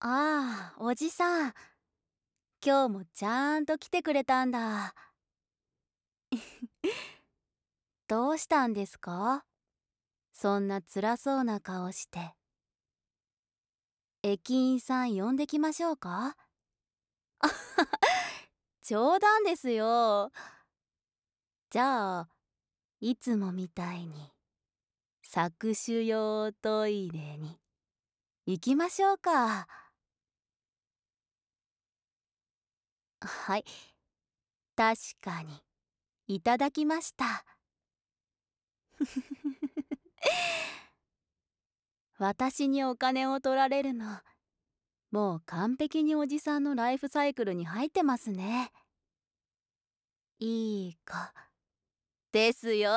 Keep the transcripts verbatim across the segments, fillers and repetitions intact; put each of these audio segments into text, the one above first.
ああ、おじさん。今日もちゃんと来てくれたんだ。どうしたんですか？そんな辛そうな顔して。駅員さん呼んできましょうか？冗談ですよ。じゃあ、いつもみたいに搾取用トイレに行きましょうか。はい、確かにいただきました。私にお金を取られるの、もう完璧におじさんのライフサイクルに入ってますね。いい子ですよ。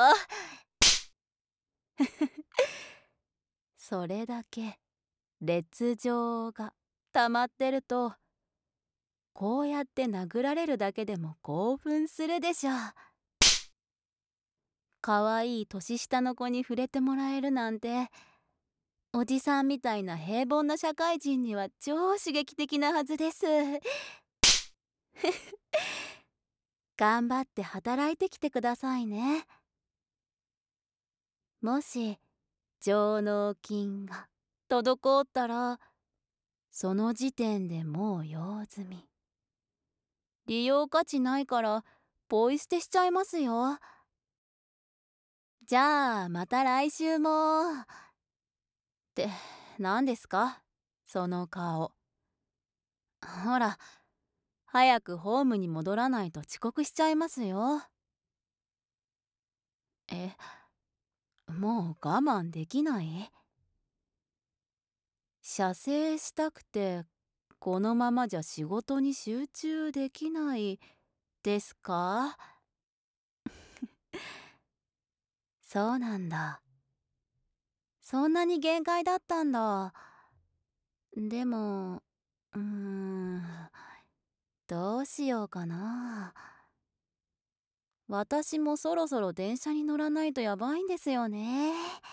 それだけ烈情が溜まってると、こうやって殴られるだけでも興奮するでしょ。かわいい年下の子に触れてもらえるなんて、おじさんみたいな平凡な社会人には超刺激的なはずです。頑張って働いてきてくださいね。もし上納金が滞ったら、その時点でもう用済み。利用価値ないからポイ捨てしちゃいますよ。じゃあまた来週も。って何ですかその顔。ほら、早くホームに戻らないと遅刻しちゃいますよ。え、もう我慢できない？射精したくてこのままじゃ仕事に集中できないですか？そうなんだ。そんなに限界だったんだ。でも、うーん、どうしようかな。私もそろそろ電車に乗らないとやばいんですよね。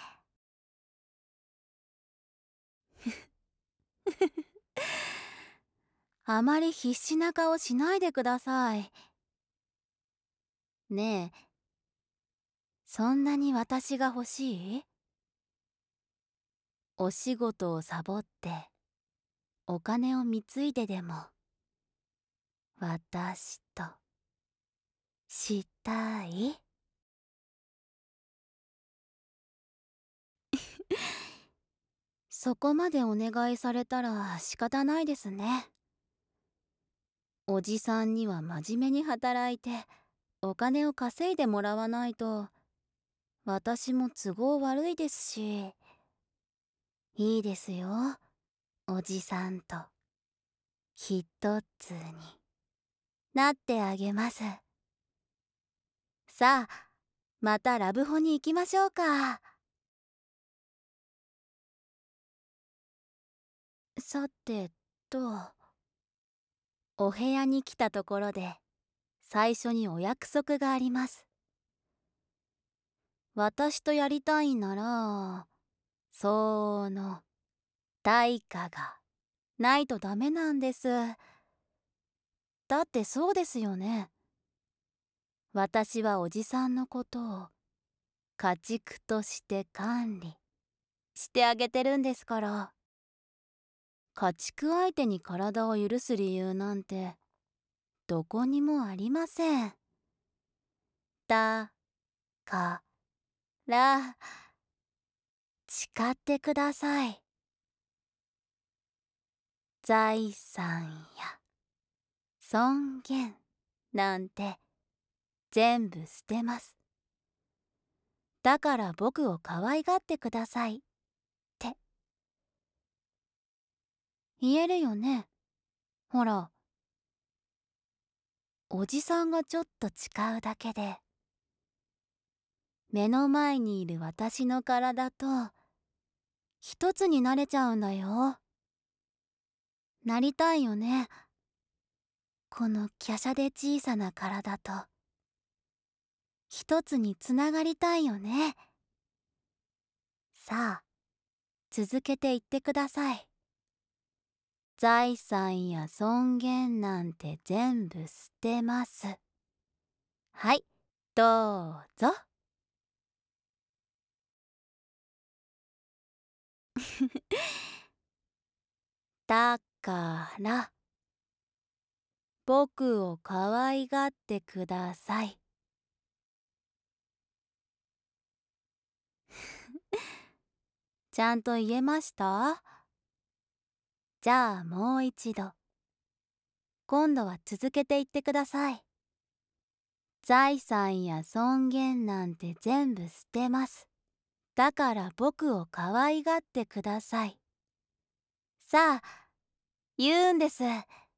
あまり必死な顔しないでください。ねえ、そんなに私が欲しい？お仕事をサボってお金を貢いででも私としたい？そこまでお願いされたら仕方ないですね。おじさんには真面目に働いてお金を稼いでもらわないと、私も都合悪いですし。いいですよ、おじさんと一つになってあげます。さあ、またラブホに行きましょうか。さてと、お部屋に来たところで最初にお約束があります。私とやりたいなら、その対価がないとダメなんです。だってそうですよね。私はおじさんのことを家畜として管理してあげてるんですから。家畜相手に体を許す理由なんてどこにもありません。だから、誓ってください。財産や尊厳なんて全部捨てます。だから僕を可愛がってくださいって言えるよね。ほら、おじさんがちょっと誓うだけで、目の前にいる私の体と一つになれちゃうんだよ。なりたいよね。この華奢で小さな体と一つにつながりたいよね。さあ、続けて言ってください。 財産や尊厳なんて全部捨てます。はい、どうぞ。だから僕を可愛がってください。ちゃんと言えました？じゃあもう一度。今度は続けて言ってください。財産や尊厳なんて全部捨てます。だから僕を可愛がってください。さあ、言うんです。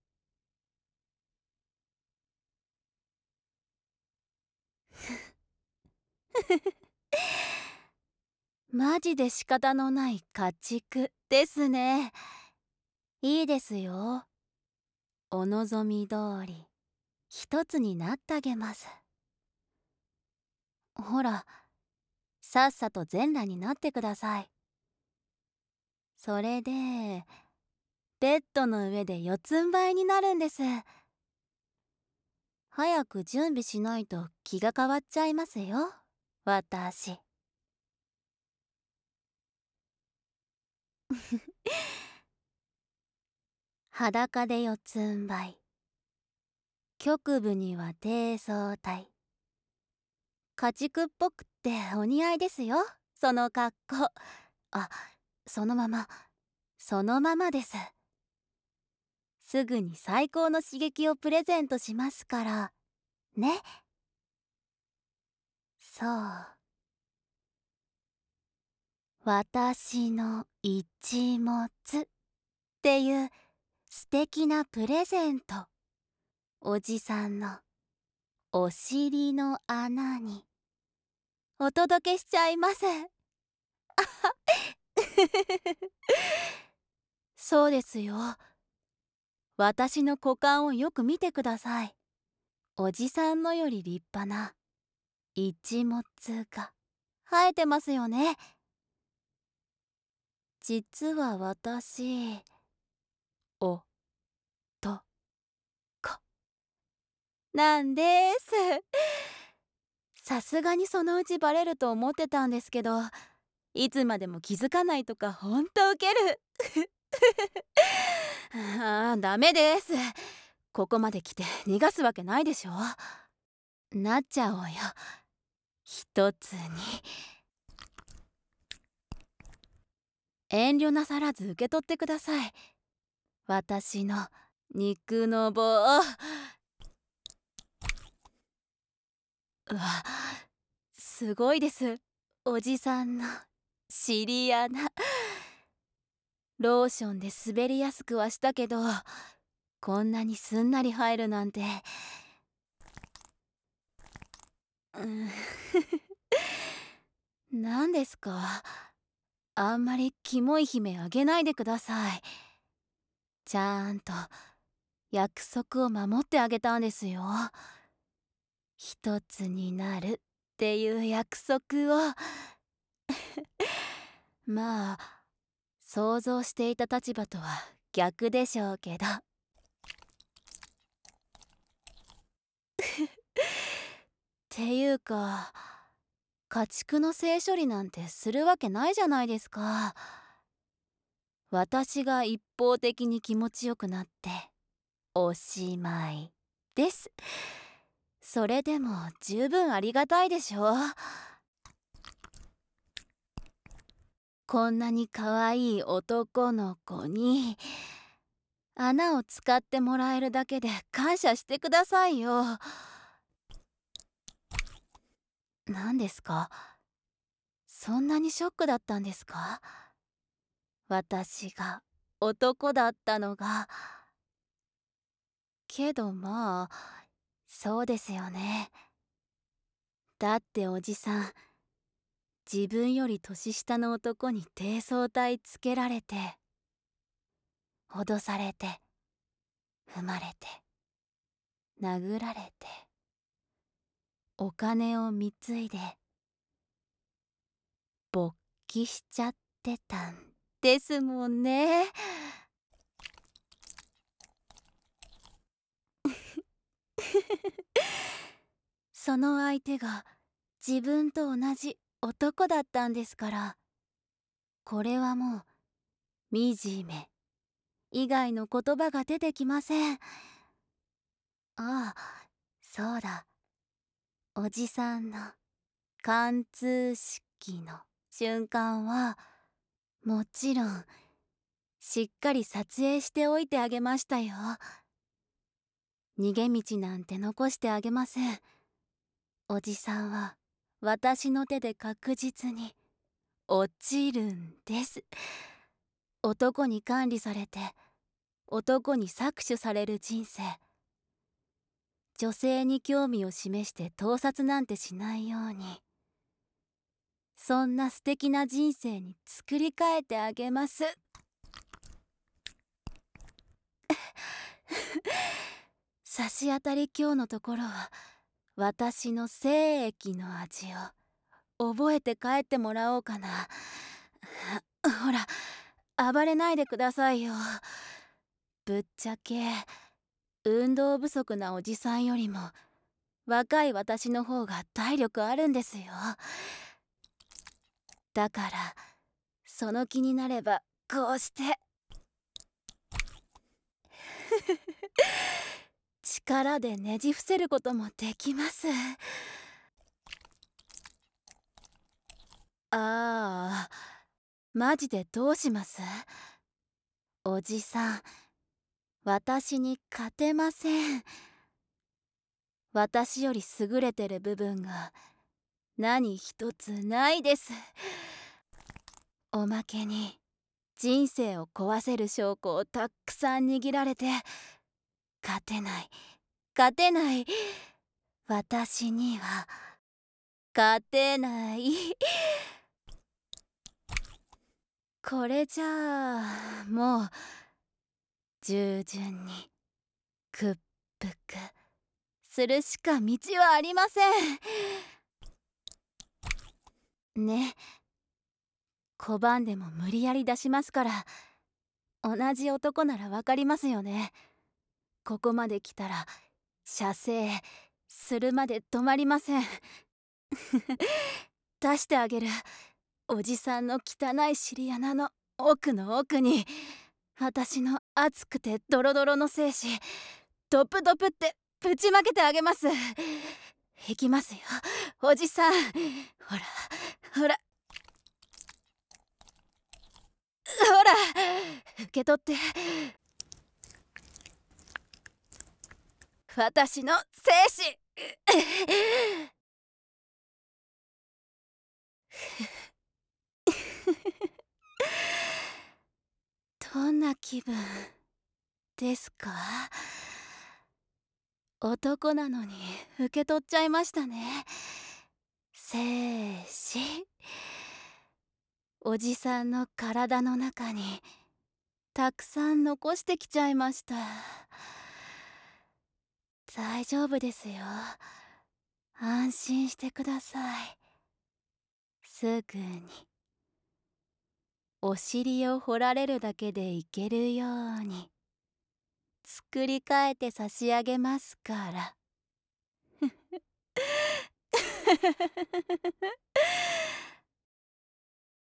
マジで仕方のない家畜ですね。いいですよ。お望み通り一つになってあげます。ほら、さっさと全裸になってください。それでベッドの上で四つん這いになるんです。早く準備しないと気が変わっちゃいますよ、私。裸で四つん這い、局部には低層体。家畜っぽくってお似合いですよ、その格好。あ、そのままそのままです。すぐに最高の刺激をプレゼントしますからね。そう、私の一物っていう素敵なプレゼント、おじさんのお尻の穴にお届けしちゃいます。そうですよ。私の股間をよく見てください。おじさんのより立派な一物が生えてますよね。実は私、おとこなんです。さすがにそのうちバレると思ってたんですけど、いつまでも気づかないとかほんとウケる。ああ、ダメです。ここまで来て逃がすわけないでしょ。なっちゃおうよ、一つに。遠慮なさらず受け取ってください、私の肉の棒。うわ、すごいです、おじさんの尻穴。ローションで滑りやすくはしたけど、こんなにすんなり入るなんて。うん。何ですか？あんまりキモい悲鳴あげないでください。ちゃんと約束を守ってあげたんですよ。一つになるっていう約束を。まあ、想像していた立場とは逆でしょうけど。っていうか、家畜の性処理なんてするわけないじゃないですか。私が一方的に気持ちよくなっておしまいです。それでも十分ありがたいでしょ。こんなに可愛い男の子に穴を使ってもらえるだけで感謝してくださいよ。何ですか？そんなにショックだったんですか？私が男だったのが。けどまあ、そうですよね。だっておじさん、自分より年下の男に低層体つけられて、脅されて、踏まれて、殴られて、お金を貢いで、勃起しちゃってたんですもんね。 その相手が自分と同じ男だったんですから、これはもう惨め以外の言葉が出てきません。ああ、そうだ。おじさんの貫通式の瞬間はもちろんしっかり撮影しておいてあげましたよ。逃げ道なんて残してあげません。おじさんは私の手で確実に落ちるんです。男に管理されて男に搾取される人生。女性に興味を示して盗撮なんてしないように、そんな素敵な人生に作り変えてあげます。差し当たり今日のところは私の精液の味を覚えて帰ってもらおうかな。ほら、暴れないでくださいよ。ぶっちゃけ運動不足なおじさんよりも若い私の方が体力あるんですよ。だからその気になればこうして力でねじ伏せることもできます。ああ、マジでどうします？おじさん、私に勝てません。私より優れてる部分が何一つないです。おまけに人生を壊せる証拠をたくさん握られて、勝てない勝てない、私には勝てない。これじゃあもう従順に屈服するしか道はありませんね。拒んでも無理やり出しますから。同じ男ならわかりますよね。ここまで来たら射精するまで止まりません。出してあげる。おじさんの汚い尻穴の奥の奥に私の熱くてドロドロの精子ドプドプってぶちまけてあげます。いきますよ、おじさん。ほらほらほら、受け取って。私の精子どんな気分ですか？男なのに受け取っちゃいましたね。精子、おじさんの体の中にたくさん残してきちゃいました。大丈夫ですよ。安心してください。すぐにお尻を掘られるだけでいけるように作り変えて差し上げますから。